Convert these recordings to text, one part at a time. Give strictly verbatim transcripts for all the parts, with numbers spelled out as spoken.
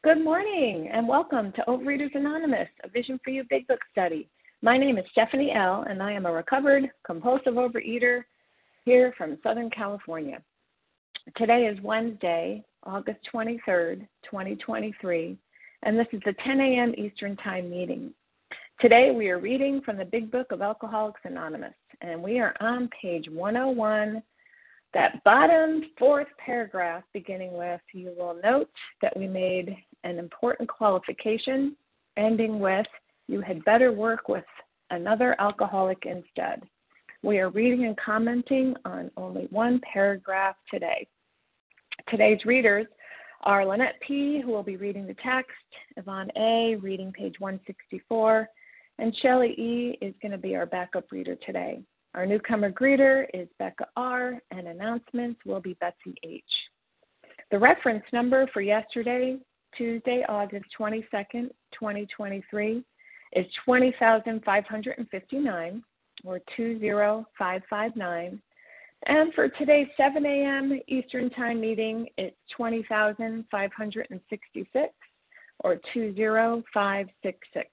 Good morning and welcome to Overeaters Anonymous, a Vision for You Big Book study. My name is Stephanie L. and I am a recovered compulsive overeater here from Southern California. Today is Wednesday, August twenty-third, twenty twenty-three, and this is the ten a.m. Eastern Time meeting. Today we are reading from the Big Book of Alcoholics Anonymous, and we are on page one oh one. That bottom fourth paragraph beginning with, you will note that we made an important qualification, ending with, you had better work with another alcoholic instead. We are reading and commenting on only one paragraph today. Today's readers are Lynette P., who will be reading the text, Yvonne A., reading page one sixty-four, and Shelley E. is going to be our backup reader today. Our newcomer greeter is Becca R., and announcements will be Betsy H. The reference number for yesterday, Tuesday, August twenty-second, twenty twenty-three, is twenty thousand five hundred fifty-nine, or two zero five five nine. And for today's seven a.m. Eastern Time meeting, it's twenty thousand five hundred sixty-six, or two zero five six six.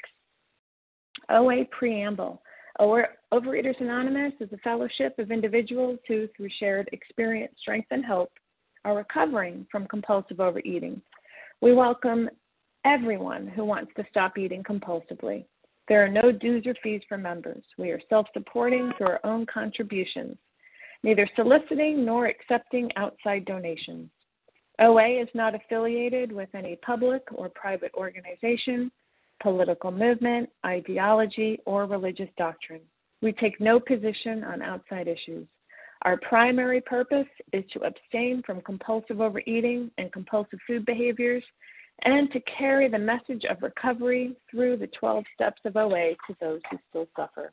O A Preamble. Overeaters Anonymous is a fellowship of individuals who, through shared experience, strength, and hope, are recovering from compulsive overeating. We welcome everyone who wants to stop eating compulsively. There are no dues or fees for members. We are self-supporting through our own contributions, neither soliciting nor accepting outside donations. O A is not affiliated with any public or private organization, political movement, ideology, or religious doctrine. We take no position on outside issues. Our primary purpose is to abstain from compulsive overeating and compulsive food behaviors and to carry the message of recovery through the twelve steps of O A to those who still suffer.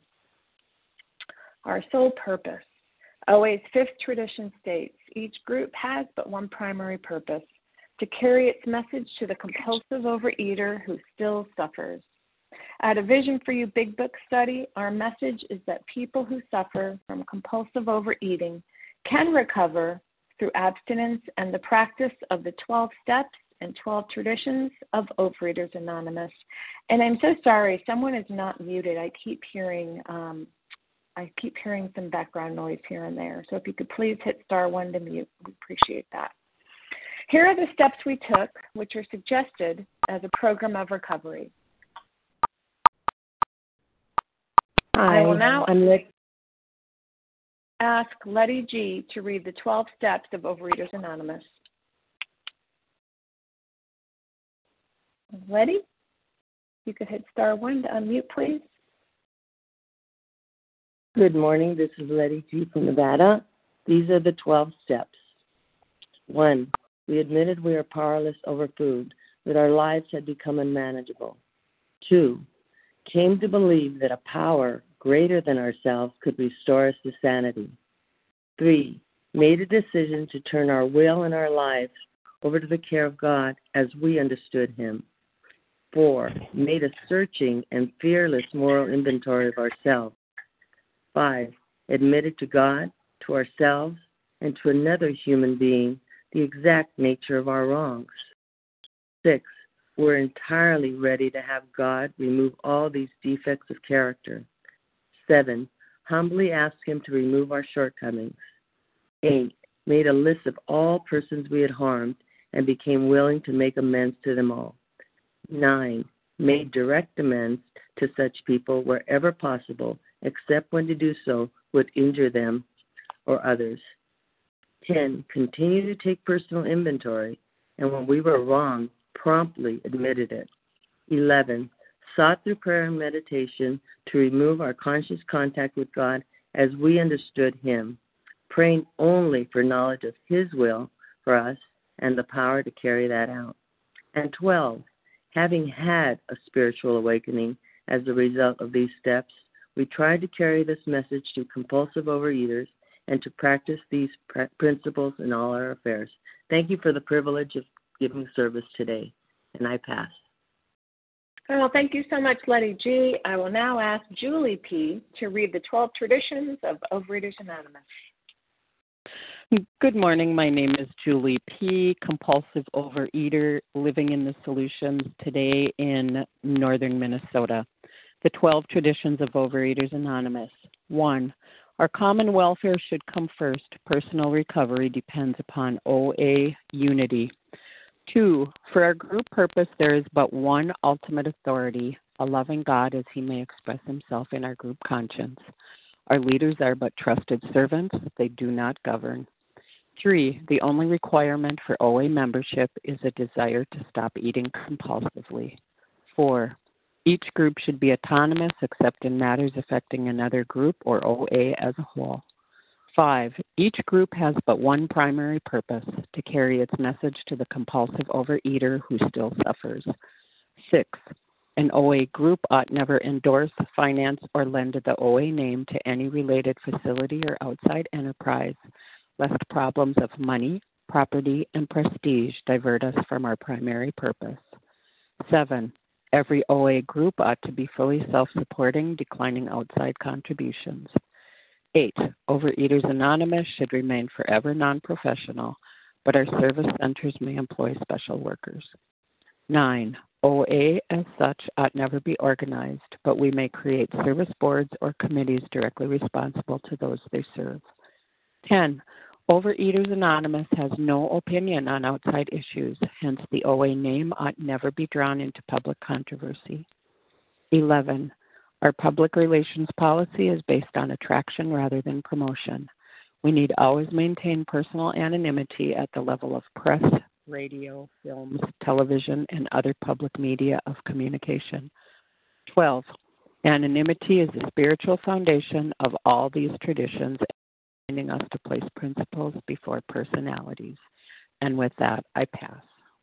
Our sole purpose. O A's fifth tradition states, each group has but one primary purpose, to carry its message to the compulsive overeater who still suffers. At a Vision for You Big Book study, our message is that people who suffer from compulsive overeating can recover through abstinence and the practice of the twelve steps and twelve traditions of Overeaters Anonymous. And I'm so sorry, someone is not muted. I keep hearing um, I keep hearing some background noise here and there. So if you could please hit star one to mute, we appreciate that. Here are the steps we took, which are suggested as a program of recovery. Hi, I will now I'm Let- ask Letty G. to read the twelve steps of Overeaters Anonymous. Letty, you could hit star one to unmute, please. Good morning. This is Letty G. from Nevada. These are the twelve steps. One, we admitted we are powerless over food, that our lives had become unmanageable. Two, came to believe that a power greater than ourselves could restore us to sanity. Three, made a decision to turn our will and our lives over to the care of God as we understood Him. Four, made a searching and fearless moral inventory of ourselves. Five, admitted to God, to ourselves, and to another human being the exact nature of our wrongs. Six, we're entirely ready to have God remove all these defects of character. Seven, humbly asked Him to remove our shortcomings. Eight, made a list of all persons we had harmed and became willing to make amends to them all. Nine, made direct amends to such people wherever possible, except when to do so would injure them or others. Ten, continue to take personal inventory, and when we were wrong, promptly admitted it. Eleven, sought through prayer and meditation to remove our conscious contact with God as we understood Him, praying only for knowledge of His will for us and the power to carry that out. And twelve, having had a spiritual awakening as a result of these steps, we tried to carry this message to compulsive overeaters and to practice these pr- principles in all our affairs. Thank you for the privilege of giving service today, and I pass. Well, thank you so much, Letty G. I will now ask Julie P. to read the twelve traditions of Overeaters Anonymous. Good morning. My name is Julie P., compulsive overeater, living in the Solutions today in northern Minnesota. The twelve Traditions of Overeaters Anonymous. One, our common welfare should come first. Personal recovery depends upon O A unity. Two, for our group purpose, there is but one ultimate authority, a loving God as he may express himself in our group conscience. Our leaders are but trusted servants. They do not govern. Three, the only requirement for O A membership is a desire to stop eating compulsively. Four, each group should be autonomous except in matters affecting another group or O A as a whole. Five, each group has but one primary purpose, to carry its message to the compulsive overeater who still suffers. Six, an O A group ought never endorse, finance, or lend the O A name to any related facility or outside enterprise, lest problems of money, property, and prestige divert us from our primary purpose. Seven, every O A group ought to be fully self-supporting, declining outside contributions. Eight, Overeaters Anonymous should remain forever non-professional, but our service centers may employ special workers. Nine, O A as such ought never be organized, but we may create service boards or committees directly responsible to those they serve. Ten, Overeaters Anonymous has no opinion on outside issues, hence the O A name ought never be drawn into public controversy. Eleven, our public relations policy is based on attraction rather than promotion. We need always maintain personal anonymity at the level of press, radio, films, television, and other public media of communication. Twelve, anonymity is the spiritual foundation of all these traditions, reminding us to place principles before personalities. And with that, I pass.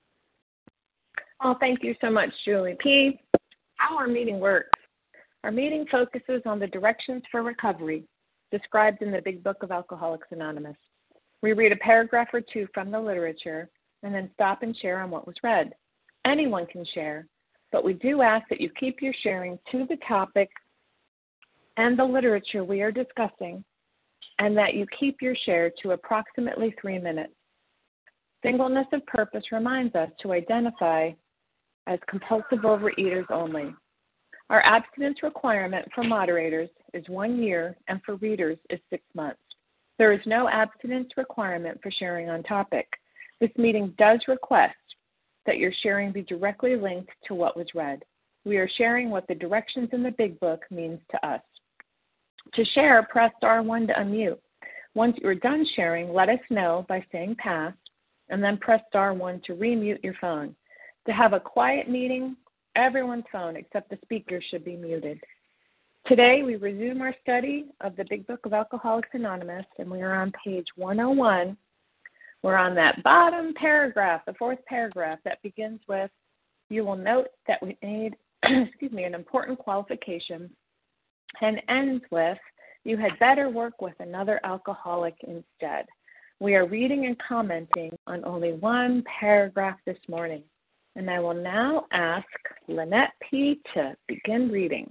Oh, thank you so much, Julie P. How our meeting works. Our meeting focuses on the directions for recovery described in the Big Book of Alcoholics Anonymous. We read a paragraph or two from the literature and then stop and share on what was read. Anyone can share, but we do ask that you keep your sharing to the topic and the literature we are discussing, and that you keep your share to approximately three minutes. Singleness of purpose reminds us to identify as compulsive overeaters only. Our abstinence requirement for moderators is one year and for readers is six months. There is no abstinence requirement for sharing on topic. This meeting does request that your sharing be directly linked to what was read. We are sharing what the directions in the Big Book means to us. To share, press star one to unmute. Once you're done sharing, let us know by saying pass, and then press star one to remute your phone. To have a quiet meeting, everyone's phone except the speaker should be muted. Today, we resume our study of the Big Book of Alcoholics Anonymous, and we are on page one oh one. We're on that bottom paragraph, the fourth paragraph that begins with, you will note that we made, excuse me, an important qualification, and ends with, you had better work with another alcoholic instead. We are reading and commenting on only one paragraph this morning, and I will now ask Lynette P. to begin reading.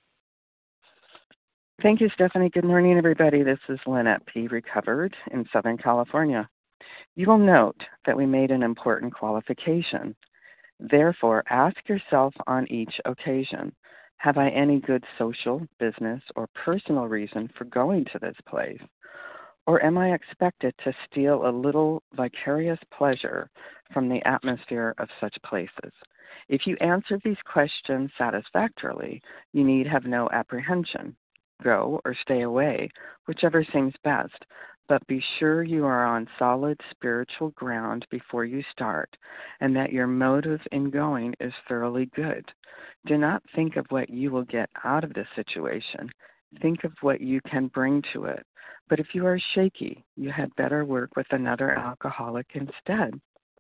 Thank you, Stephanie. Good morning, everybody. This is Lynette P., recovered in Southern California. You will note that we made an important qualification. Therefore, ask yourself on each occasion, have I any good social, business, or personal reason for going to this place? Or am I expected to steal a little vicarious pleasure from the atmosphere of such places? If you answer these questions satisfactorily, you need have no apprehension. Go or stay away, whichever seems best, but be sure you are on solid spiritual ground before you start, and that your motive in going is thoroughly good. Do not think of what you will get out of this situation. Think of what you can bring to it. But if you are shaky, you had better work with another alcoholic instead.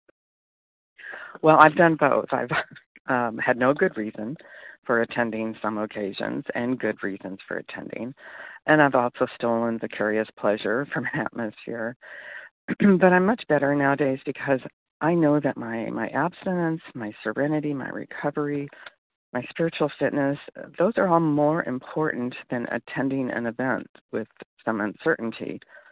Well, I've done both. I've um, had no good reason for attending some occasions and good reasons for attending. And I've also stolen vicarious pleasure from an atmosphere. But I'm much better nowadays because I know that my, my abstinence, my serenity, my recovery, my spiritual fitness, those are all more important than attending an event with some uncertainty.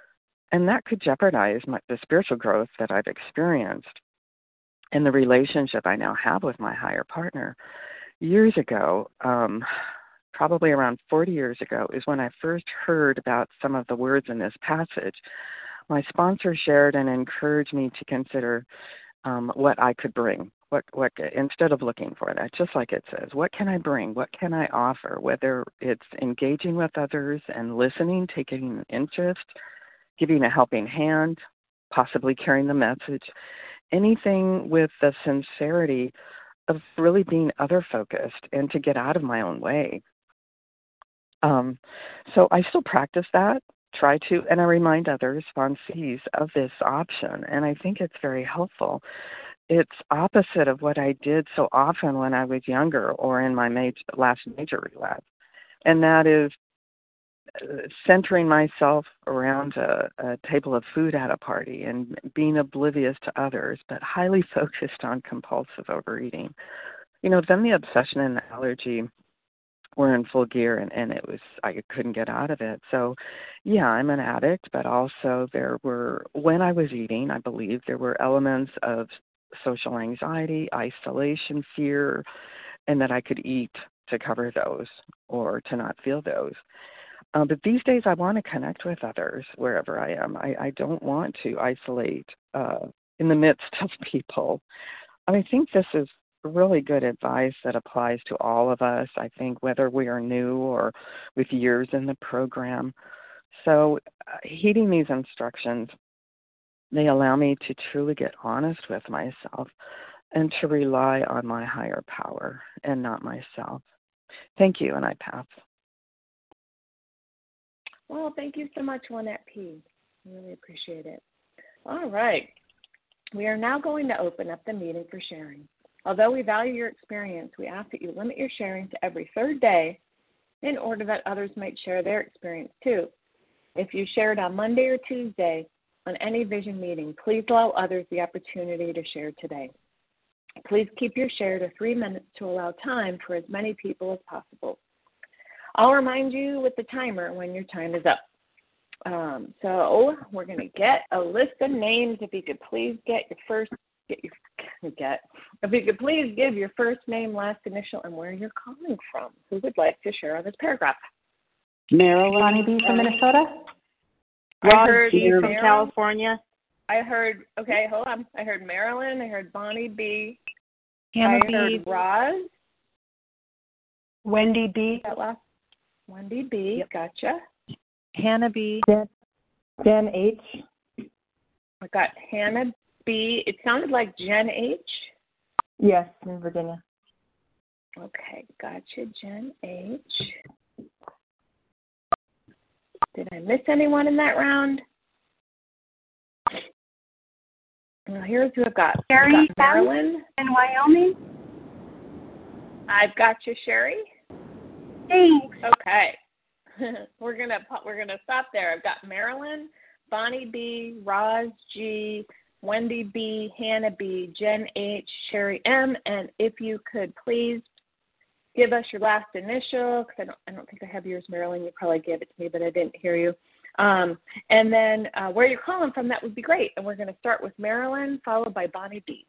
And that could jeopardize my, the spiritual growth that I've experienced and the relationship I now have with my higher partner. Years ago, um, probably around forty years ago, is when I first heard about some of the words in this passage. My sponsor shared and encouraged me to consider um, what I could bring. What, what, instead of looking for that, just like it says, what can I bring? What can I offer? Whether it's engaging with others and listening, taking interest, giving a helping hand, possibly carrying the message, anything with the sincerity of really being other-focused and to get out of my own way. Um, so I still practice that, try to, and I remind others, sponsees, of this option, and I think it's very helpful. It's opposite of what I did so often when I was younger or in my major, last major relapse, and that is centering myself around a, a table of food at a party and being oblivious to others, but highly focused on compulsive overeating. You know, then the obsession and the allergy were in full gear, and, and it was, I couldn't get out of it. So, yeah, I'm an addict, but also there were, when I was eating, I believe there were elements of social anxiety, isolation, fear, and that I could eat to cover those or to not feel those. Uh, but these days I want to connect with others wherever I am. I, I don't want to isolate uh, in the midst of people. I think this is really good advice that applies to all of us, I think, whether we are new or with years in the program. So uh, heeding these instructions, they allow me to truly get honest with myself and to rely on my higher power and not myself. Thank you, and I pass. Well, thank you so much, Lynette P. I really appreciate it. All right. We are now going to open up the meeting for sharing. Although we value your experience, we ask that you limit your sharing to every third day in order that others might share their experience too. If you shared on Monday or Tuesday on any vision meeting, please allow others the opportunity to share today. Please keep your share to three minutes to allow time for as many people as possible. I'll remind you with the timer when your time is up. Um, so we're going to get a list of names. If you could please get your first, get your, get, if you could please give your first name, last initial, and where you're calling from. Who would like to share on this paragraph? Marilyn. Bonnie B. from Minnesota. I heard B. from Marilyn. California. I heard, okay, hold on. I heard Marilyn. I heard Bonnie B. Hannah I B. heard Roz. Wendy B. That last Wendy B. Yep. Gotcha. Hannah B. Jen, Jen H. I got Hannah B. It sounded like Jen H. Yes, in Virginia. Okay, gotcha, Jen H. Did I miss anyone in that round? Well, here's who I've got. Sherry I've got Marilyn in Wyoming. I've got you, Sherry. Thanks. Okay. we're gonna we're gonna stop there. I've got Marilyn, Bonnie B, Roz G, Wendy B, Hannah B, Jen H, Sherry M, and if you could please give us your last initial, because I don't I don't think I have yours, Marilyn. You probably gave it to me, but I didn't hear you. Um, and then uh, where you're calling from, that would be great. And we're going to start with Marilyn, followed by Bonnie B.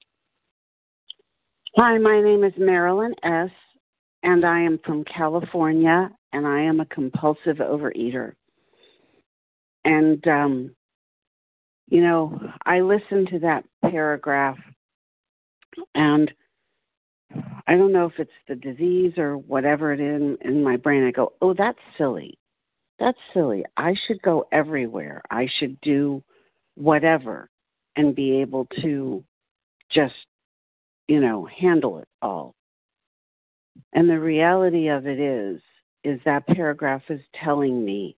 Hi, my name is Marilyn S., and I am from California, and I am a compulsive overeater. And, um, you know, I listened to that paragraph, and I don't know if it's the disease or whatever it is in, in my brain. I go, oh, that's silly. That's silly. I should go everywhere. I should do whatever and be able to just, you know, handle it all. And the reality of it is, is that paragraph is telling me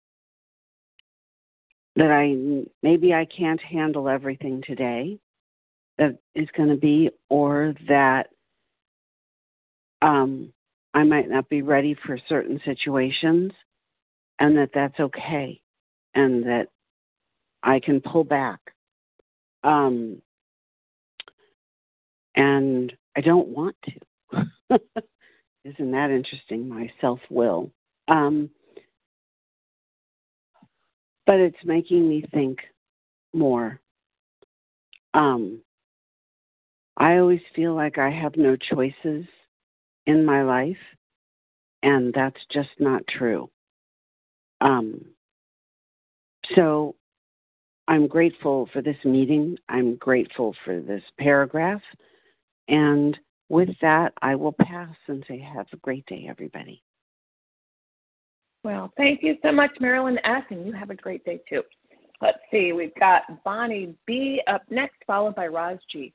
that I maybe I can't handle everything today that is going to be, or that um, I might not be ready for certain situations, and that that's okay, and that I can pull back. Um, and I don't want to. Isn't that interesting? My self-will. Um, but it's making me think more. Um, I always feel like I have no choices in my life, and that's just not true. Um, so I'm grateful for this meeting. I'm grateful for this paragraph. And with that, I will pass and say, have a great day, everybody. Well, thank you so much, Marilyn S., and you have a great day, too. Let's see. We've got Bonnie B. up next, followed by Roz G.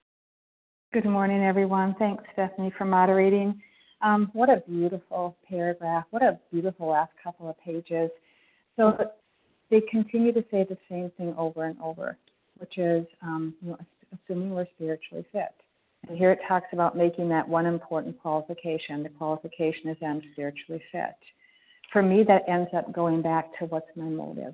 Good morning, everyone. Thanks, Stephanie, for moderating. Um, what a beautiful paragraph. What a beautiful last couple of pages. So they continue to say the same thing over and over, which is um, you know, assuming we're spiritually fit. And here it talks about making that one important qualification. The qualification is I'm spiritually fit. For me, that ends up going back to what's my motive.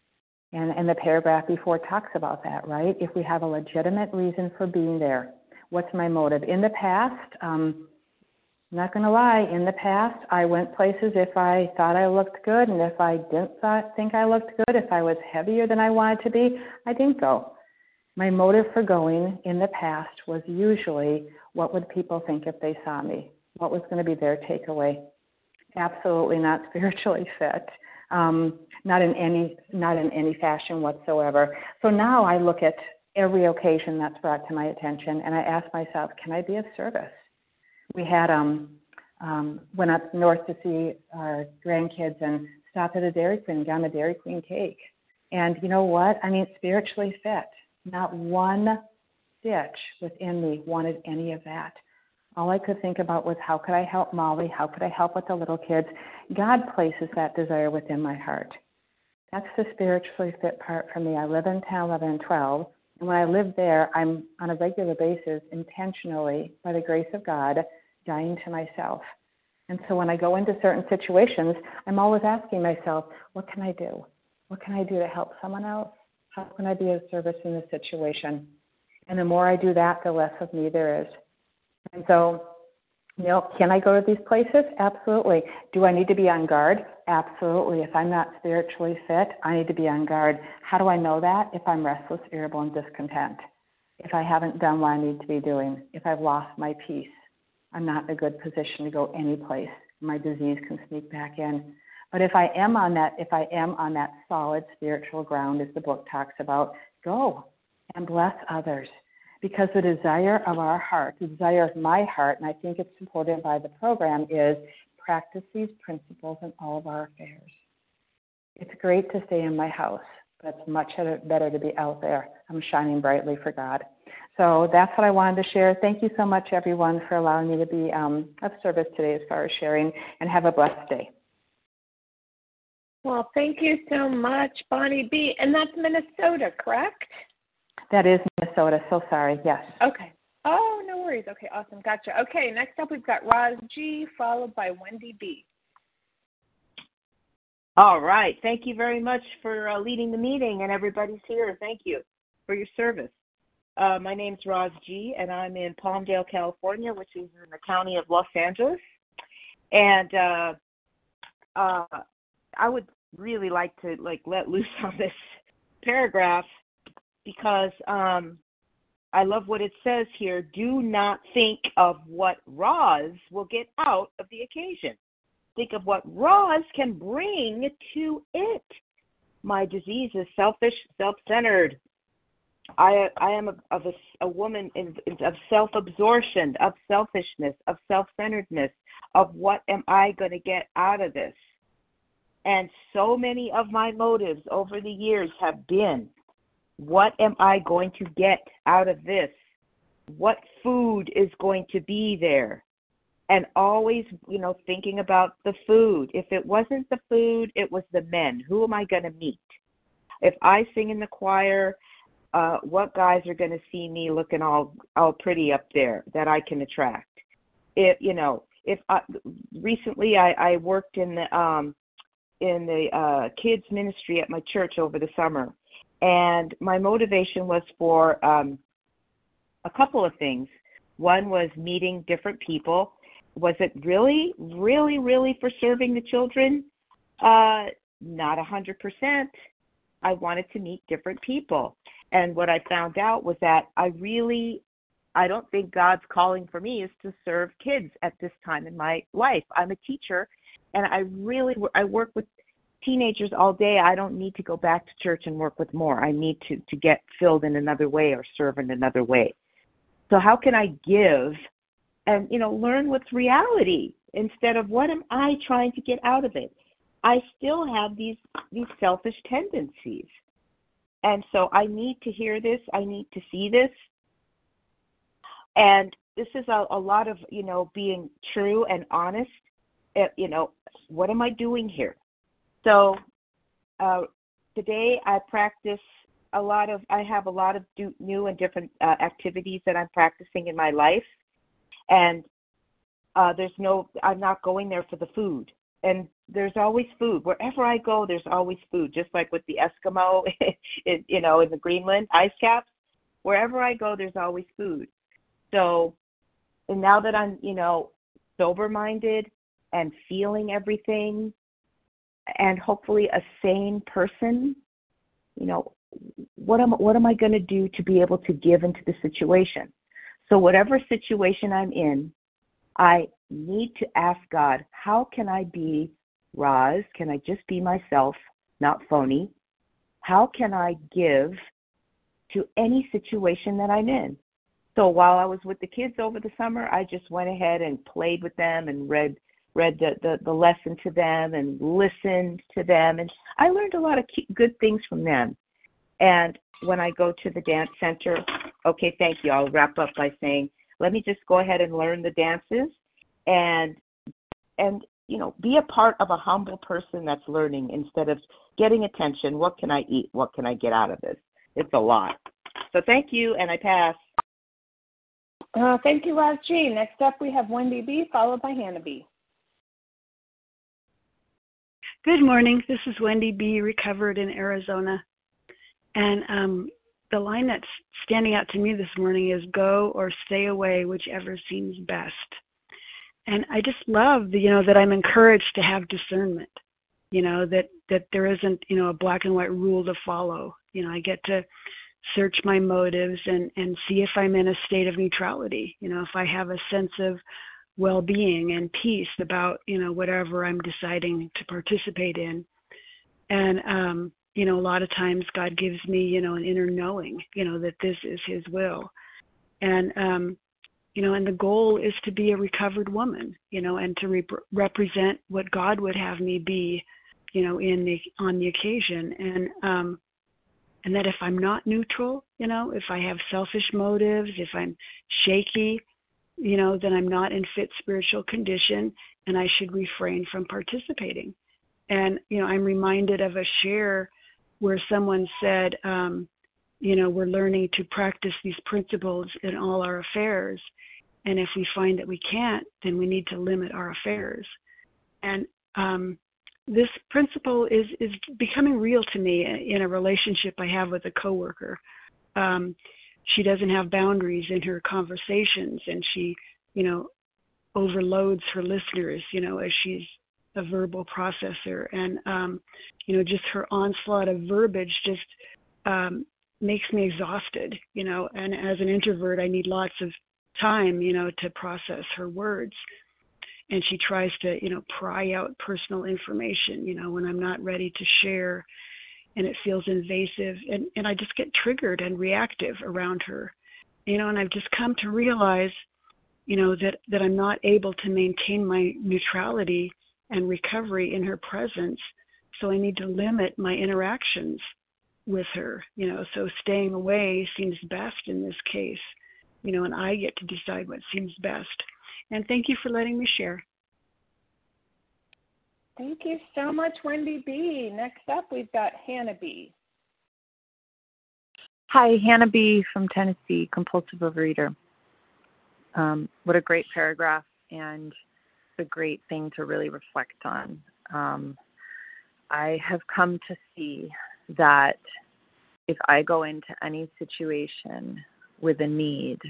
And, and the paragraph before talks about that, right? If we have a legitimate reason for being there, what's my motive? In the past, um, I'm not going to lie, in the past, I went places if I thought I looked good, and if I didn't thought, think I looked good, if I was heavier than I wanted to be, I didn't go. My motive for going in the past was usually, what would people think if they saw me? What was going to be their takeaway? Absolutely not spiritually fit, um, not in any not in any fashion whatsoever. So now I look at every occasion that's brought to my attention, and I ask myself, can I be of service? We had um, um, went up north to see our grandkids and stopped at a Dairy Queen and got them a Dairy Queen cake. And you know what? I mean, spiritually fit. Not one stitch within me wanted any of that. All I could think about was how could I help Molly? How could I help with the little kids? God places that desire within my heart. That's the spiritually fit part for me. I live in ten, eleven, and twelve. And when I live there, I'm on a regular basis intentionally, by the grace of God, dying to myself. And so when I go into certain situations, I'm always asking myself, what can I do? What can I do to help someone else? How can I be of service in this situation? And the more I do that, the less of me there is. And so, you know, can I go to these places? Absolutely. Do I need to be on guard? Absolutely. If I'm not spiritually fit, I need to be on guard. How do I know that? If I'm restless, irritable, and discontent. If I haven't done what I need to be doing. If I've lost my peace. I'm not in a good position to go any place. My disease can sneak back in. But if I am on that, if I am on that solid spiritual ground, as the book talks about, go and bless others. Because the desire of our heart, the desire of my heart, and I think it's supported by the program, is practice these principles in all of our affairs. It's great to stay in my house, but it's much better to be out there. I'm shining brightly for God. So that's what I wanted to share. Thank you so much, everyone, for allowing me to be um, of service today as far as sharing, and have a blessed day. Well, thank you so much, Bonnie B. And that's Minnesota, correct? That is Minnesota. So sorry. Yes. Okay. Oh, no worries. Okay, awesome. Gotcha. Okay, next up we've got Roz G, followed by Wendy B. All right. Thank you very much for uh, leading the meeting, and everybody's here. Thank you for your service. Uh, my name's Roz G, and I'm in Palmdale, California, which is in the county of Los Angeles. And uh, uh, I would really like to like let loose on this paragraph because um, I love what it says here. Do not think of what Roz will get out of the occasion. Think of what Roz can bring to it. My disease is selfish, self-centered. I I am a, of a, a woman in, of self-absorption, of selfishness, of self-centeredness, of what am I going to get out of this? And so many of my motives over the years have been, what am I going to get out of this? What food is going to be there? And always, you know, thinking about the food. If it wasn't the food, it was the men. Who am I going to meet? If I sing in the choir, uh, what guys are going to see me looking all all pretty up there that I can attract? If you know, if I, recently I, I worked in the um, in the uh, kids ministry at my church over the summer, and my motivation was for um, a couple of things. One was meeting different people. Was it really, really, really for serving the children? Uh, not one hundred percent. I wanted to meet different people. And what I found out was that I really, I don't think God's calling for me is to serve kids at this time in my life. I'm a teacher, and I really, I work with teenagers all day. I don't need to go back to church and work with more. I need to, to get filled in another way or serve in another way. So how can I give and, you know, learn what's reality instead of what am I trying to get out of it? I still have these these selfish tendencies. And so I need to hear this. I need to see this. And this is a, a lot of, you know, being true and honest. Uh, you know, what am I doing here? So uh, today I practice a lot of, I have a lot of do, new and different uh, activities that I'm practicing in my life. And uh, there's no, I'm not going there for the food. And there's always food. Wherever I go, there's always food, just like with the Eskimo, in, you know, in the Greenland ice caps. Wherever I go, there's always food. So and now that I'm, you know, sober-minded and feeling everything and hopefully a sane person, you know, what am, what am I going to do to be able to give into the situation? So whatever situation I'm in, I need to ask God, how can I be Roz? Can I just be myself, not phony? How can I give to any situation that I'm in? So while I was with the kids over the summer, I just went ahead and played with them and read read the, the, the lesson to them and listened to them. And I learned a lot of good things from them. And when I go to the dance center, okay, thank you. I'll wrap up by saying, let me just go ahead and learn the dances and, and you know, be a part of a humble person that's learning instead of getting attention. What can I eat? What can I get out of this? It's a lot. So thank you, and I pass. Uh, thank you, Roz G. Next up, we have Wendy B., followed by Hannah B. Good morning. This is Wendy B., recovered in Arizona. And um, the line that's standing out to me this morning is go or stay away, whichever seems best. And I just love, the, you know, that I'm encouraged to have discernment, you know, that, that there isn't, you know, a black and white rule to follow. You know, I get to search my motives and, and see if I'm in a state of neutrality, you know, if I have a sense of well-being and peace about, you know, whatever I'm deciding to participate in. And, um, you know, a lot of times God gives me, you know, an inner knowing, you know, that this is his will. And, um, you know, and the goal is to be a recovered woman, you know, and to rep- represent what God would have me be, you know, in the, on the occasion. And, um, and that if I'm not neutral, you know, if I have selfish motives, if I'm shaky, you know, then I'm not in fit spiritual condition and I should refrain from participating. And, you know, I'm reminded of a share where someone said, um, you know, we're learning to practice these principles in all our affairs. And if we find that we can't, then we need to limit our affairs. And um, this principle is, is becoming real to me in a relationship I have with a coworker. Um, she doesn't have boundaries in her conversations, and she, you know, overloads her listeners, you know, as she's a verbal processor. And, um, you know, just her onslaught of verbiage just um, makes me exhausted, you know, and as an introvert, I need lots of time, you know, to process her words. And she tries to, you know, pry out personal information, you know, when I'm not ready to share, and it feels invasive. And, and I just get triggered and reactive around her, you know, and I've just come to realize, you know, that, that I'm not able to maintain my neutrality and recovery in her presence. So I need to limit my interactions with her, you know, so staying away seems best in this case, you know, and I get to decide what seems best. And thank you for letting me share. Thank you so much, Wendy B. Next up, we've got Hannah B. Hi, Hannah B. from Tennessee, compulsive overeater. Um, what a great paragraph and a great thing to really reflect on. Um, I have come to see that if I go into any situation with a need,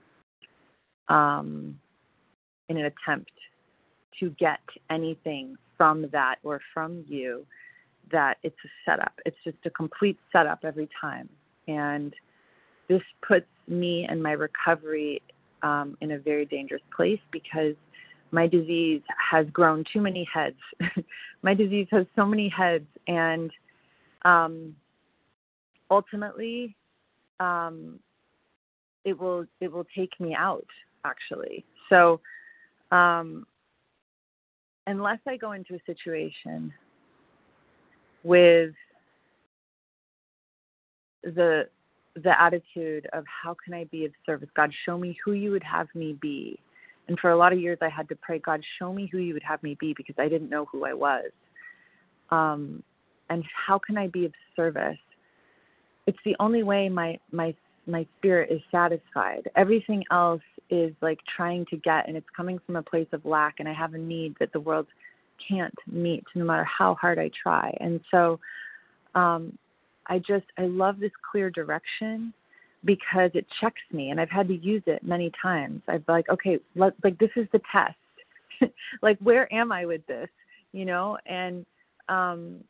um, in an attempt to get anything from that or from you, that it's a setup. It's just a complete setup every time. And this puts me and my recovery um, in a very dangerous place because my disease has grown too many heads. My disease has so many heads, and um, ultimately, um, it will it will take me out. Actually, so um, unless I go into a situation with the the attitude of how can I be of service, God, show me who you would have me be. And for a lot of years, I had to pray, God, show me who you would have me be, because I didn't know who I was. Um, and how can I be of service? It's the only way my, my, my spirit is satisfied. Everything else is like trying to get, and it's coming from a place of lack, and I have a need that the world can't meet no matter how hard I try. And so um, I just, I love this clear direction, because it checks me, and I've had to use it many times. I've like, okay, let, like this is the test. Like, where am I with this? You know, and um,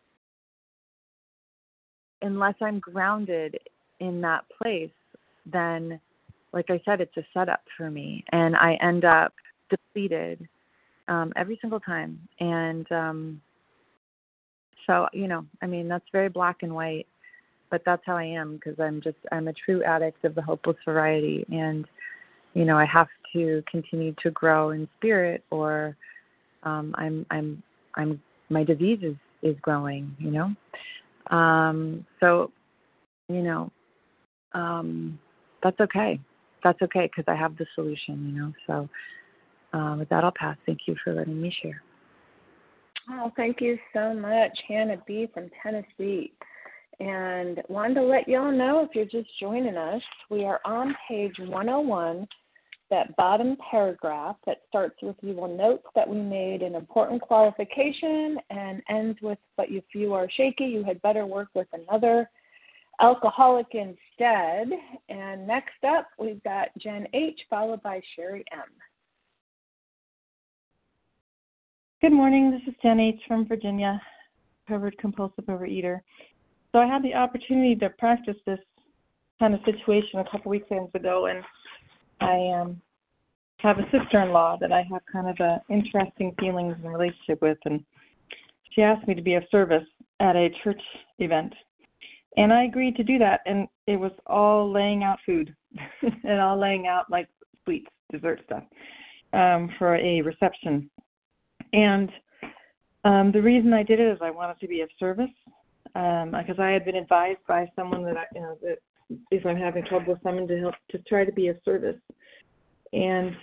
unless I'm grounded in that place, then, like I said, it's a setup for me, and I end up depleted um, every single time. And um, so, you know, I mean, that's very black and white. But that's how I am, because I'm just, I'm a true addict of the hopeless variety. And, you know, I have to continue to grow in spirit, or um, I'm, I'm, I'm, my disease is, is growing, you know? Um, so, you know, um, that's okay. That's okay, because I have the solution, you know? So uh, with that, I'll pass. Thank you for letting me share. Oh, thank you so much, Hannah B. from Tennessee. And wanted to let y'all know, if you're just joining us, we are on page one oh one, that bottom paragraph that starts with, you will note that we made an important qualification, and ends with, but if you are shaky, you had better work with another alcoholic instead. And next up, we've got Jen H., followed by Sherry M. Good morning. This is Jen H. from Virginia, recovered compulsive overeater. So I had the opportunity to practice this kind of situation a couple weekends ago, and I um, have a sister-in-law that I have kind of a interesting feelings and relationship with, and she asked me to be of service at a church event, and I agreed to do that, and it was all laying out food and all laying out like sweets, dessert stuff um, for a reception. And um, the reason I did it is I wanted to be of service. Um, because I had been advised by someone that I, you know, that if I'm having trouble with someone, to help, to try to be of service. And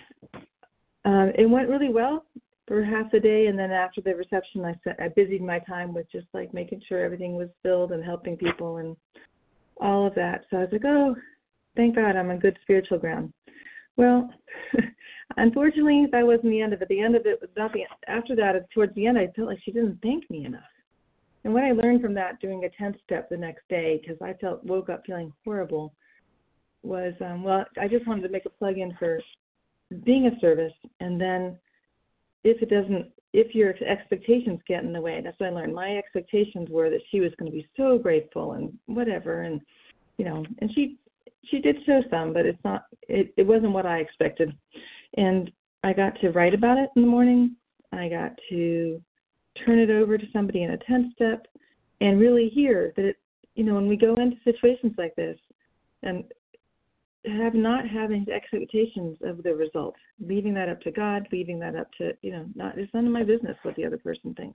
um, it went really well for half the day, and then after the reception, I I busied my time with just like making sure everything was filled and helping people and all of that. So I was like, oh, thank God, I'm on good spiritual ground. Well, unfortunately, that wasn't the end of it. The end of it was not the after that. Towards the end, I felt like she didn't thank me enough. And what I learned from that, doing a tenth step the next day, because I felt woke up feeling horrible, was, um, well, I just wanted to make a plug-in for being of service. And then if it doesn't, if your expectations get in the way, that's what I learned. My expectations were that she was going to be so grateful and whatever. And, you know, and she she did show some, but it's not, it, it wasn't what I expected. And I got to write about it in the morning. I got to turn it over to somebody in a tenth step, and really hear that it, you know, when we go into situations like this, and have not having expectations of the result, leaving that up to God, leaving that up to, you know, not, it's none of my business what the other person thinks.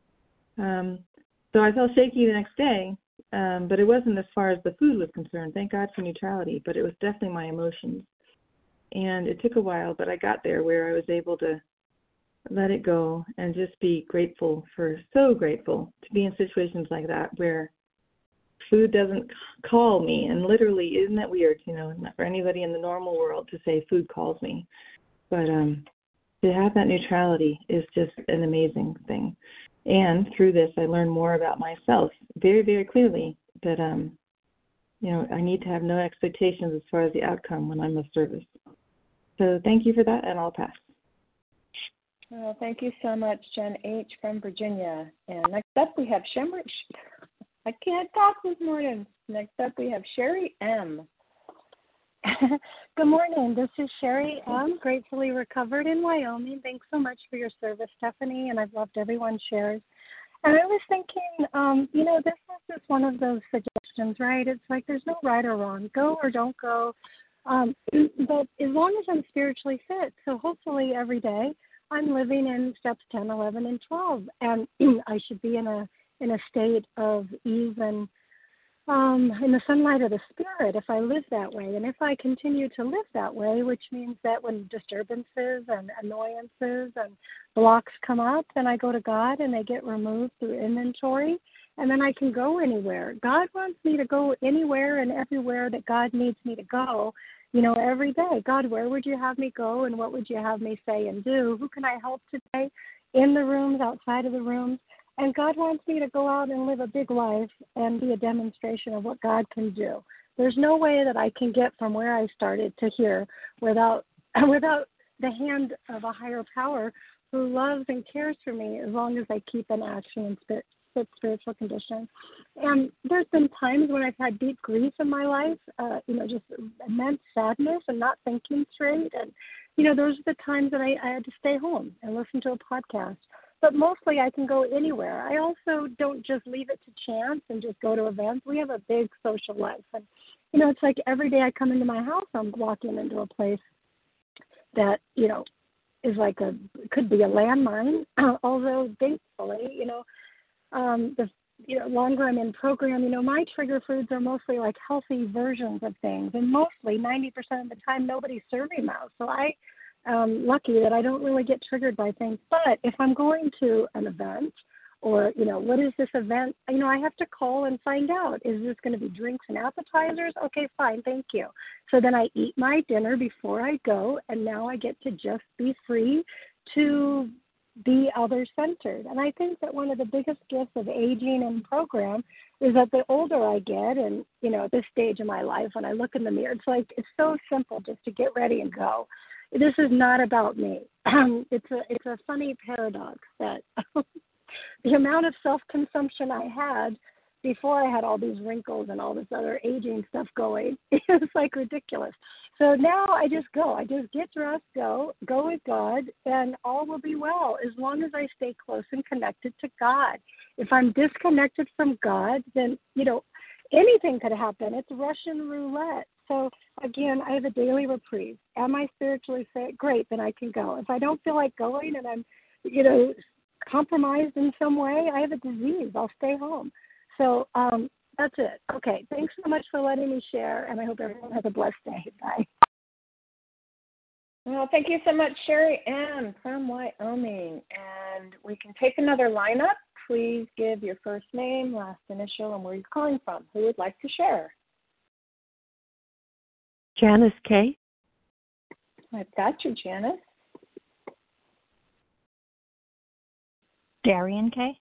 Um, so I felt shaky the next day, um, but it wasn't as far as the food was concerned. Thank God for neutrality, but it was definitely my emotions. And it took a while, but I got there where I was able to let it go and just be grateful for, so grateful to be in situations like that where food doesn't call me. And literally, isn't that weird, you know, not for anybody in the normal world to say food calls me. But um, to have that neutrality is just an amazing thing. And through this, I learned more about myself very, very clearly that, um, you know, I need to have no expectations as far as the outcome when I'm of service. So thank you for that, and I'll pass. Well, thank you so much, Jen H. from Virginia. And next up, we have Sherry. I can't talk this morning. Next up, we have Sherry M. Good morning. This is Sherry M., gratefully recovered in Wyoming. Thanks so much for your service, Stephanie, and I've loved everyone's shares. And I was thinking, um, you know, this is just one of those suggestions, right? It's like there's no right or wrong. Go or don't go. Um, but as long as I'm spiritually fit, so hopefully every day I'm living in steps ten, eleven, and twelve, and I should be in a in a state of ease and um, in the sunlight of the spirit if I live that way. And if I continue to live that way, which means that when disturbances and annoyances and blocks come up, then I go to God and they get removed through inventory, and then I can go anywhere. God wants me to go anywhere and everywhere that God needs me to go, you know, every day. God, where would you have me go, and what would you have me say and do? Who can I help today, in the rooms, outside of the rooms? And God wants me to go out and live a big life and be a demonstration of what God can do. There's no way that I can get from where I started to here without without the hand of a higher power who loves and cares for me as long as I keep in action and spirit, fit spiritual conditions. And there's been times when I've had deep grief in my life, uh, you know, just immense sadness and not thinking straight. And, you know, those are the times that I, I had to stay home and listen to a podcast. But mostly I can go anywhere. I also don't just leave it to chance and just go to events. We have a big social life. And, you know, it's like every day I come into my house, I'm walking into a place that, you know, is like a, could be a landmine. Although thankfully, you know, um, the you know, longer I'm in program, you know, my trigger foods are mostly like healthy versions of things. And mostly ninety percent of the time, nobody's serving those. So I, Um, lucky that I don't really get triggered by things. But if I'm going to an event or, you know, what is this event? You know, I have to call and find out. Is this going to be drinks and appetizers? Okay, fine, thank you. So then I eat my dinner before I go, and now I get to just be free to be other-centered. And I think that one of the biggest gifts of aging and program is that the older I get, and, you know, at this stage of my life, when I look in the mirror, it's like it's so simple just to get ready and go. This is not about me. Um, it's a it's a funny paradox that the amount of self-consumption I had before I had all these wrinkles and all this other aging stuff going is like ridiculous. So now I just go. I just get dressed, go, go with God, and all will be well as long as I stay close and connected to God. If I'm disconnected from God, then, you know, anything could happen. It's Russian roulette. So, again, I have a daily reprieve. Am I spiritually fit? Great, then I can go. If I don't feel like going and I'm, you know, compromised in some way, I have a disease. I'll stay home. So um, that's it. Okay, thanks so much for letting me share, and I hope everyone has a blessed day. Bye. Well, thank you so much, Sherry M. from Wyoming. And we can take another lineup. Please give your first name, last initial, and where you're calling from. Who would like to share? Janice K. I've got you, Janice. Darian K.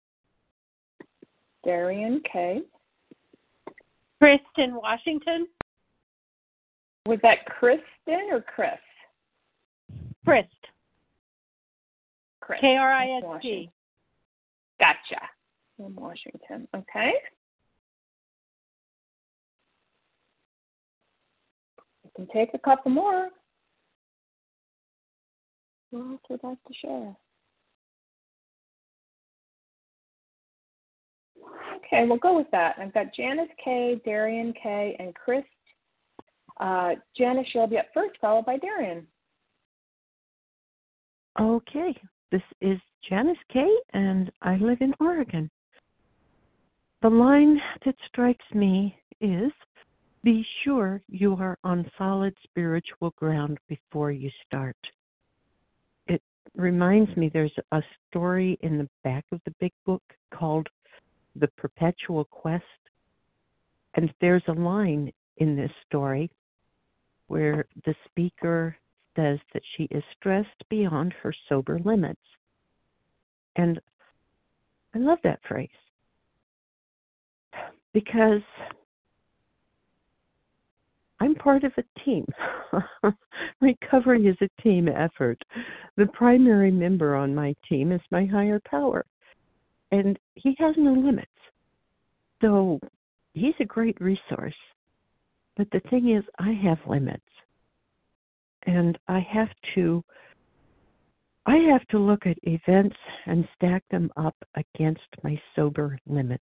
Darian K. Kristen Washington. Was that Kristen or Chris? Christ. Chris. K R I S T. Gotcha. From Washington. Okay. We can take a couple more. Who else would like to share? Okay, we'll go with that. I've got Janice K, Darian K, and Chris. Uh, Janice, you'll be up first, followed by Darian. Okay, this is Janice K, and I live in Oregon. The line that strikes me is, be sure you are on solid spiritual ground before you start. It reminds me there's a story in the back of the big book called The Perpetual Quest, and there's a line in this story where the speaker says that she is stressed beyond her sober limits. And I love that phrase because I'm part of a team. Recovery is a team effort. The primary member on my team is my higher power, and he has no limits. So he's a great resource. But the thing is, I have limits, and I have to I have to look at events and stack them up against my sober limits.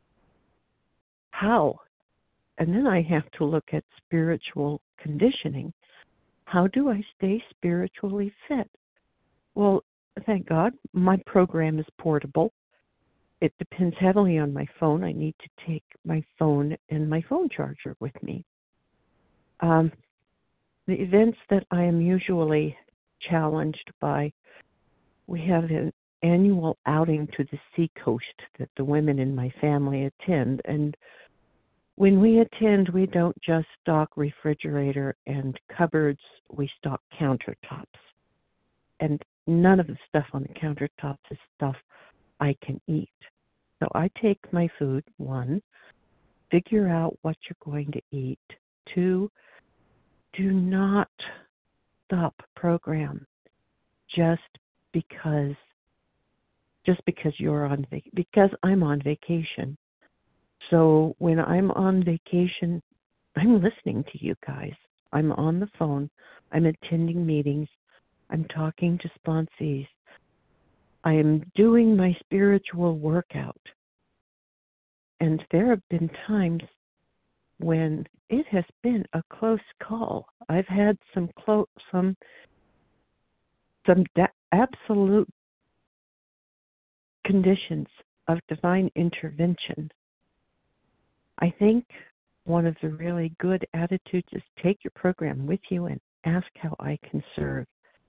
How? And then I have to look at spiritual conditioning. How do I stay spiritually fit? Well, thank God, my program is portable. It depends heavily on my phone. I need to take my phone and my phone charger with me. Um, the events that I am usually challenged by, we have an annual outing to the seacoast that the women in my family attend, and when we attend, we don't just stock refrigerator and cupboards, we stock countertops. And none of the stuff on the countertops is stuff I can eat. So I take my food, one, figure out what you're going to eat. Two, do not stop program just because just because you're on vac- because I'm on vacation. So when I'm on vacation, I'm listening to you guys. I'm on the phone. I'm attending meetings. I'm talking to sponsees. I am doing my spiritual workout. And there have been times when it has been a close call. I've had some close, some, some da- absolute conditions of divine intervention. I think one of the really good attitudes is take your program with you and ask how I can serve.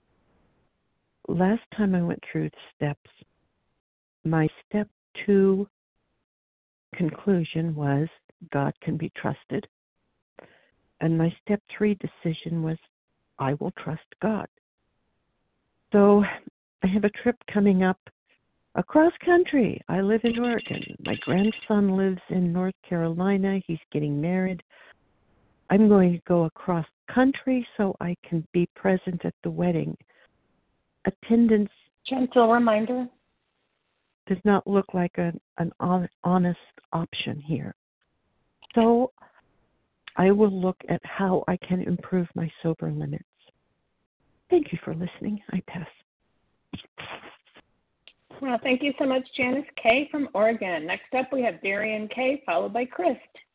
Last time I went through the steps, my step two conclusion was God can be trusted. And my step three decision was I will trust God. So I have a trip coming up across country. I live in Oregon. My grandson lives in North Carolina. He's getting married. I'm going to go across country so I can be present at the wedding. Attendance, gentle reminder, does not look like a, an honest option here. So I will look at how I can improve my sober limits. Thank you for listening. I pass. Well, thank you so much, Janice K. from Oregon. Next up, we have Darian K., followed by Chris.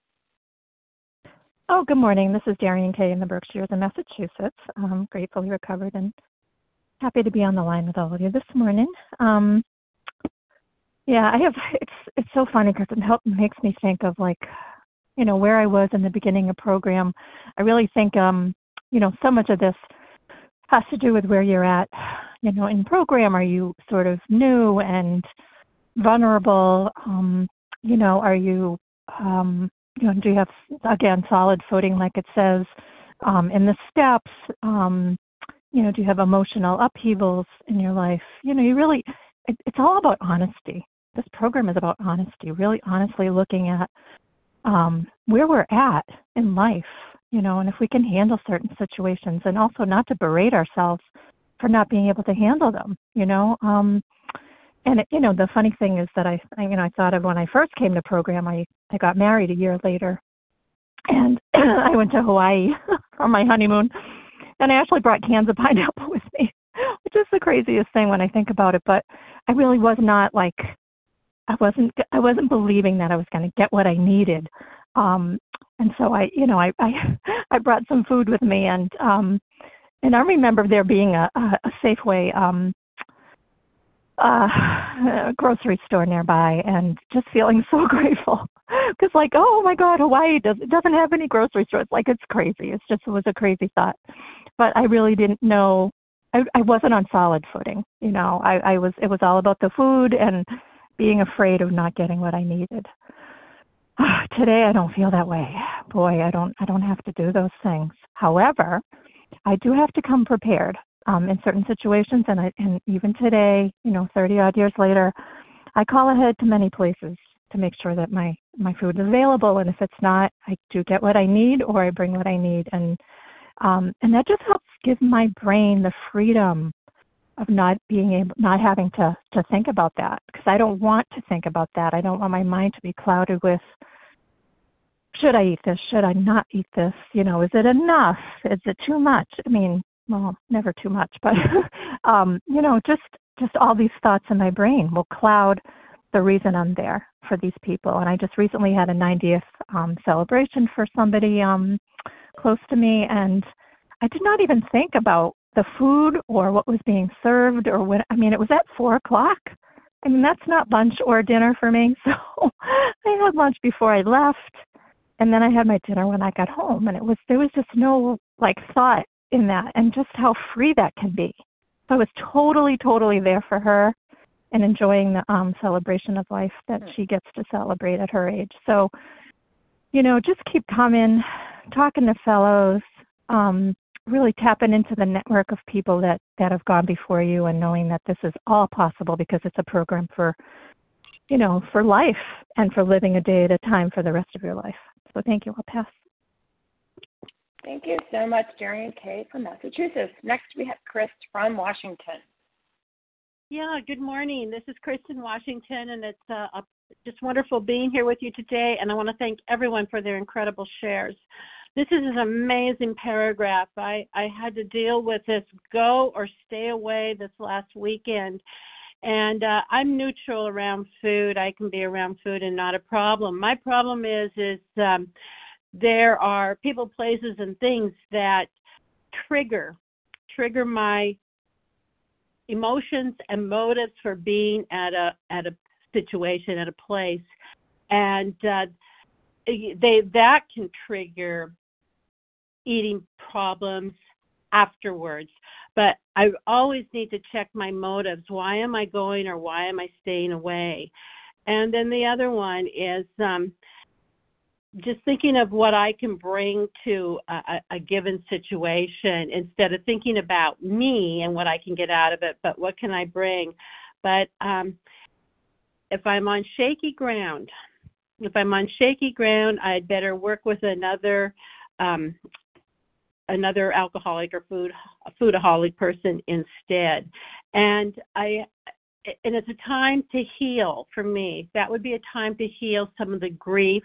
Oh, good morning. This is Darian K. in the Berkshires in Massachusetts. I'm gratefully recovered and happy to be on the line with all of you this morning. Um, yeah, I have. It's it's so funny because it help, makes me think of like, you know, where I was in the beginning of program. I really think, um, you know, so much of this has to do with where you're at, you know, in program. Are you sort of new and vulnerable? Um, you know, are you, um, you know, do you have, again, solid footing like it says um, in the steps? Um, you know, do you have emotional upheavals in your life? You know, you really, it, it's all about honesty. This program is about honesty, really honestly looking at um, where we're at in life. You know, and if we can handle certain situations, and also not to berate ourselves for not being able to handle them, you know. Um, and, it, you know, the funny thing is that I, you know, I thought of when I first came to program, I, I got married a year later, and I went to Hawaii on my honeymoon, and I actually brought cans of pineapple with me, which is the craziest thing when I think about it. But I really was not like, I wasn't, I wasn't believing that I was going to get what I needed. Um, And so I, you know, I, I, I brought some food with me, and um, and I remember there being a, a, a Safeway um, uh, a grocery store nearby, and just feeling so grateful because, like, oh my God, Hawaii does it doesn't have any grocery stores. Like, it's crazy. It's just it was a crazy thought, but I really didn't know. I, I wasn't on solid footing. You know, I, I was. It was all about the food and being afraid of not getting what I needed. Today I don't feel that way. Boy, I don't I don't have to do those things. However, I do have to come prepared um, in certain situations, and I and even today, you know, thirty odd years later, I call ahead to many places to make sure that my, my food is available. And if it's not, I do get what I need or I bring what I need. And um, and that just helps give my brain the freedom of not being able, not having to, to think about that, because I don't want to think about that. I don't want my mind to be clouded with, should I eat this? Should I not eat this? You know, is it enough? Is it too much? I mean, well, never too much, but, um, you know, just, just all these thoughts in my brain will cloud the reason I'm there for these people. And I just recently had a ninetieth um, celebration for somebody um, close to me, and I did not even think about the food or what was being served or when. I mean, it was at four o'clock. I mean, that's not lunch or dinner for me. So I had lunch before I left, and then I had my dinner when I got home. And it was there was just no like thought in that, and just how free that can be. So I was totally, totally there for her and enjoying the um, celebration of life that she gets to celebrate at her age. So, you know, just keep coming, talking to fellows, um, really tapping into the network of people that, that have gone before you, and knowing that this is all possible because it's a program for, you know, for life and for living a day at a time for the rest of your life. So thank you. I'll pass. Thank you so much, Jerry and Kay from Massachusetts. Next, we have Chris from Washington. Yeah, good morning. This is Kristen Washington, and it's uh, a, just wonderful being here with you today, and I want to thank everyone for their incredible shares. This is an amazing paragraph. I, I had to deal with this go or stay away this last weekend, and uh, I'm neutral around food. I can be around food and not a problem. My problem is, is um, there are people, places, and things that trigger, trigger my emotions and motives for being at a at a situation, at a place, and uh, they that can trigger eating problems afterwards. But I always need to check my motives. Why am I going, or why am I staying away? And then the other one is um, just thinking of what I can bring to a, a given situation, instead of thinking about me and what I can get out of it, but what can I bring? But um, if I'm on shaky ground, if I'm on shaky ground, I'd better work with another um, another alcoholic or food foodaholic person instead. And I and it's a time to heal for me. That would be a time to heal some of the grief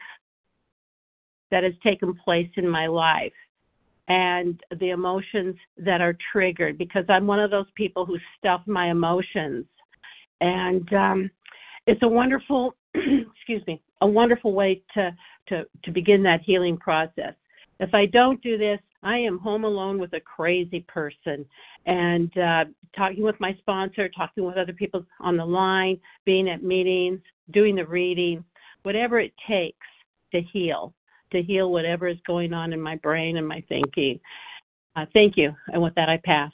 that has taken place in my life and the emotions that are triggered, because I'm one of those people who stuff my emotions. And um, it's a wonderful, excuse me, a wonderful way to, to, to begin that healing process. If I don't do this, I am home alone with a crazy person, and uh, talking with my sponsor, talking with other people on the line, being at meetings, doing the reading, whatever it takes to heal. to heal whatever is going on in my brain and my thinking. Uh, thank you. And with that, I pass.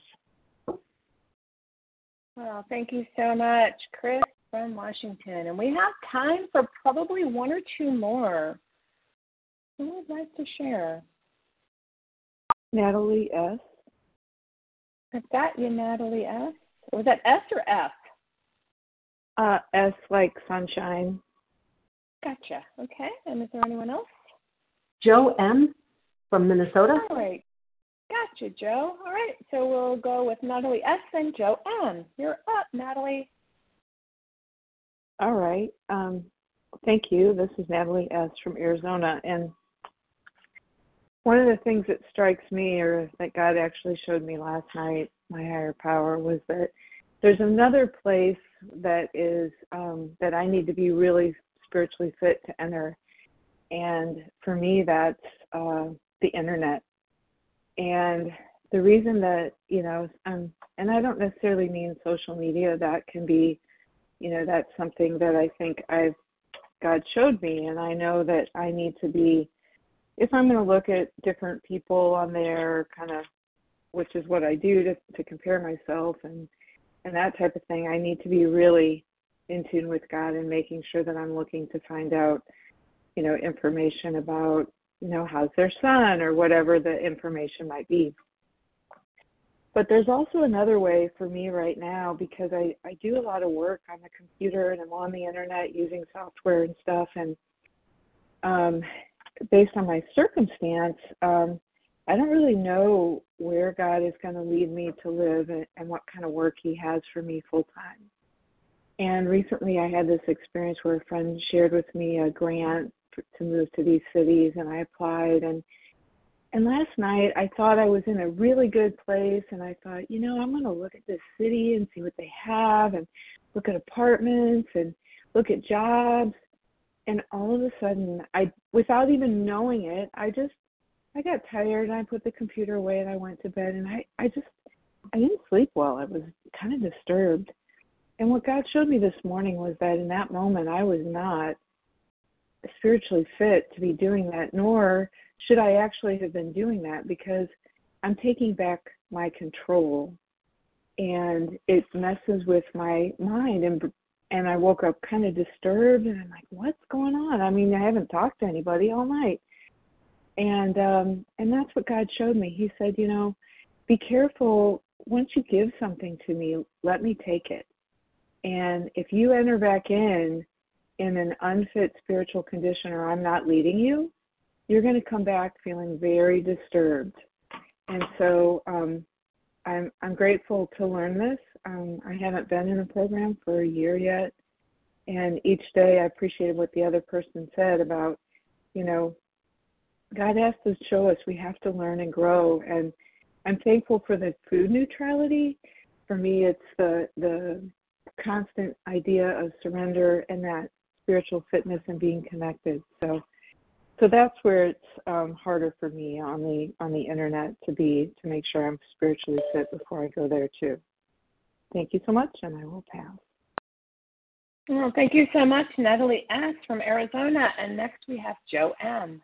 Well, thank you so much, Chris from Washington. And we have time for probably one or two more. Who would like to share? Natalie S. I've got you, Natalie S. Was that S or F? Uh, S like sunshine. Gotcha. Okay. And is there anyone else? Joe M. from Minnesota. All right. Gotcha, Joe. All right. So we'll go with Natalie S. and Joe M. You're up, Natalie. All right. Um, thank you. This is Natalie S. from Arizona. And one of the things that strikes me, or that God actually showed me last night, my higher power, was that there's another place that is um, that I need to be really spiritually fit to enter. And for me, that's uh, the internet. And the reason that, you know, um, and I don't necessarily mean social media, that can be, you know, that's something that I think I've, God showed me. And I know that I need to be, if I'm going to look at different people on there, kind of, which is what I do to, to compare myself and, and that type of thing, I need to be really in tune with God and making sure that I'm looking to find out, you know, information about, you know, how's their son or whatever the information might be. But there's also another way for me right now, because I, I do a lot of work on the computer and I'm on the internet using software and stuff. And um, based on my circumstance, um, I don't really know where God is going to lead me to live and, and what kind of work he has for me full time. And recently I had this experience where a friend shared with me a grant to move to these cities, and I applied. And And last night, I thought I was in a really good place, and I thought, you know, I'm going to look at this city and see what they have, and look at apartments and look at jobs. And all of a sudden, I, without even knowing it, I just, I got tired, and I put the computer away, and I went to bed, and I, I just, I didn't sleep well. I was kind of disturbed. And what God showed me this morning was that in that moment, I was not spiritually fit to be doing that, nor should I actually have been doing that, because I'm taking back my control and it messes with my mind. And and I woke up kind of disturbed, and I'm like, what's going on? I mean, I haven't talked to anybody all night. And um, and that's what God showed me. He said, you know, be careful. Once you give something to me, let me take it. And if you enter back in in an unfit spiritual condition, or I'm not leading you, you're going to come back feeling very disturbed. And so um, I'm I'm grateful to learn this. Um, I haven't been in a program for a year yet, and each day I appreciated what the other person said about, you know, God has to show us we have to learn and grow. And I'm thankful for the food neutrality. For me, it's the the constant idea of surrender and that spiritual fitness and being connected. So. So that's where it's um, harder for me on the on the internet to be to make sure I'm spiritually fit before I go there too. Thank you so much, and I will pass. Well, thank you so much, Natalie S. from Arizona, and next we have Joe M.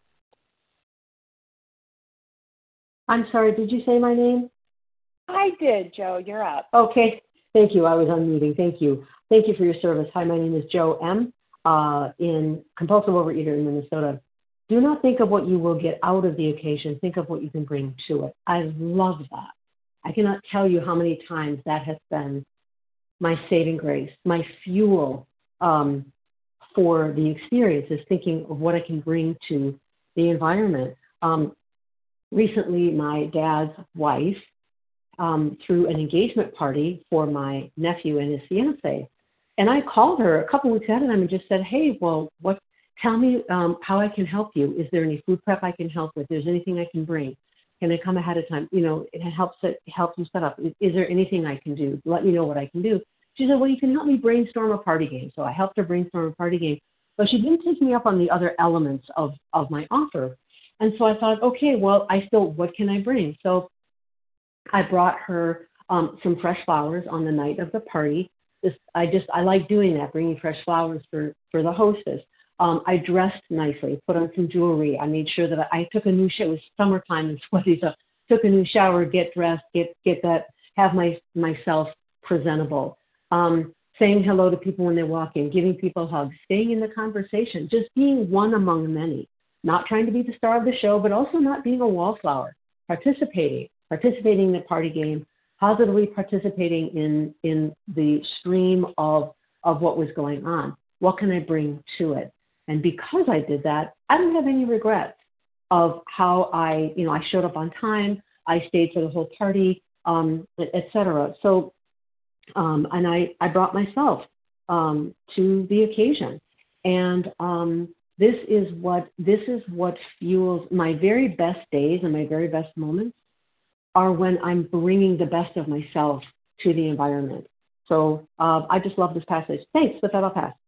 I'm sorry, did you say my name? I did, Joe. You're up. Okay, thank you. I was unmuting. Thank you. Thank you for your service. Hi, my name is Joe M. Uh, in compulsive overeater in Minnesota. Do not think of what you will get out of the occasion. Think of what you can bring to it. I love that. I cannot tell you how many times that has been my saving grace, my fuel um, for the experience, is thinking of what I can bring to the environment. Um, recently, my dad's wife um, threw an engagement party for my nephew and his fiancée. And I called her a couple weeks ahead of time and just said, hey, well, what? Tell me um, how I can help you. Is there any food prep I can help with? Is there anything I can bring? Can I come ahead of time? You know, it helps it helps you set up. Is, is there anything I can do? Let me know what I can do. She said, well, you can help me brainstorm a party game. So I helped her brainstorm a party game. But she didn't take me up on the other elements of, of my offer. And so I thought, okay, well, I still, what can I bring? So I brought her um, some fresh flowers on the night of the party. This, I just, I like doing that, bringing fresh flowers for, for the hostess. Um, I dressed nicely, put on some jewelry. I made sure that I, I took a new shower. It was summertime and sweaty, so took a new shower, get dressed, get get that, have my myself presentable. Um, saying hello to people when they walk in, giving people hugs, staying in the conversation, just being one among many. Not trying to be the star of the show, but also not being a wallflower. Participating, participating in the party game, positively participating in in the stream of of what was going on. What can I bring to it? And because I did that, I don't have any regrets of how I, you know, I showed up on time, I stayed for the whole party, um, et cetera. So, um, and I, I brought myself um, to the occasion. And um, this is what this is what fuels my very best days and my very best moments are when I'm bringing the best of myself to the environment. So uh, I just love this passage. Thanks. With that, I'll pass.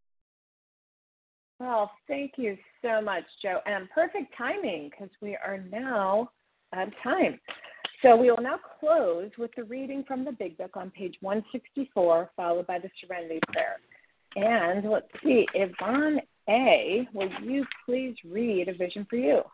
Well, thank you so much, Joe. And perfect timing, because we are now out of time. So we will now close with the reading from the Big Book on page one sixty-four, followed by the Serenity Prayer. And let's see, Yvonne A., will you please read A Vision for You?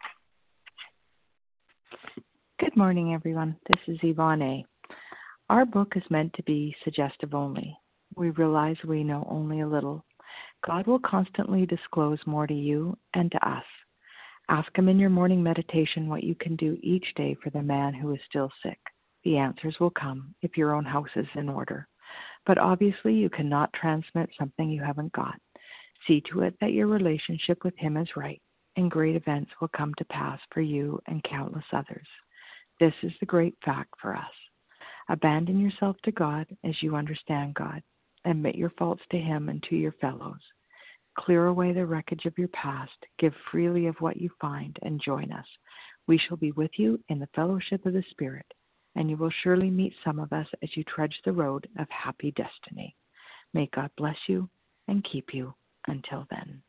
Good morning, everyone. This is Yvonne A. Our book is meant to be suggestive only. We realize we know only a little. God will constantly disclose more to you and to us. Ask Him in your morning meditation what you can do each day for the man who is still sick, The answers will come if your own house is in order. But obviously, you cannot transmit something you haven't got. See to it that your relationship with Him is right, and great events will come to pass for you and countless others. This is the great fact for us. Abandon yourself to God as you understand God. Admit your faults to Him and to your fellows. Clear away the wreckage of your past. Give freely of what you find and join us. We shall be with you in the fellowship of the Spirit, and you will surely meet some of us as you trudge the road of happy destiny. May God bless you and keep you until then.